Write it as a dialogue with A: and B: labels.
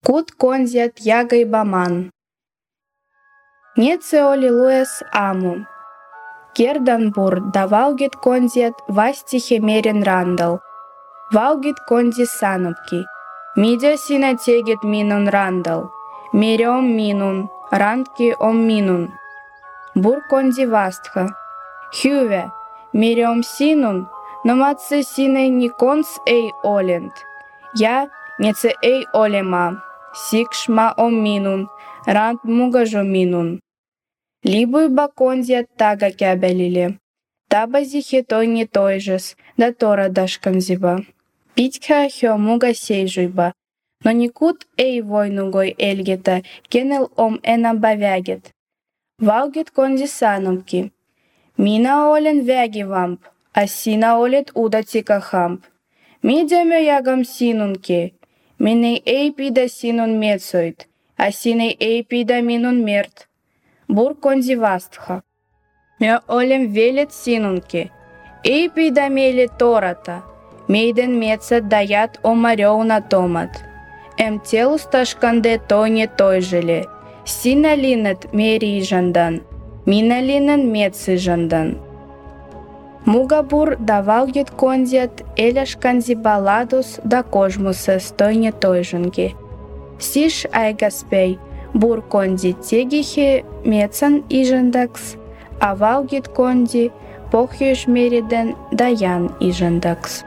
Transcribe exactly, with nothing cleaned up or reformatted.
A: Кут конзят ягой баман. Неце оли луэс аму. Керданбур да валгит конзят васти хемерен рандал. Валгит конзи санупки. Мидя сина тегет минун рандал. Мерем минун, рандки ом минун. Бур конзи вастха. Хюве, мерем синун, но матсе сине не конс эй олент. Я неце эй олема. Сикшма ом минун, ранд мугажо минун. Либуй баконзят тага кябелили. Таба зихе той не той жес, да тора дашканзиба. Питьха хё муга сейжуйба. Но никут эй войнугой эльгета, кенел ом эна бавягет. Валгет конзи санумки. Мина олен вяги вамп, а сина олет уда тика хамп. Мидяме ягам синунки. Миней эй пида синун мецоид, а синей эй пида минун мерт. Бур конзи вастха. Мё олем велет синунки. Эй пида мели тората. Мейден меца даят омарёу на томат. Эм телус ташканде то не той жили. Сина линет мери жандан. Мина линен мецы жандан. Мугабур давалгет конзят эляш канзи баладус да кожмусе стой не той жанги. Сиш айгаспей. Бур конди тегихи мецан ижандакс, а валгит конди похьюш мериден даян ижандакс.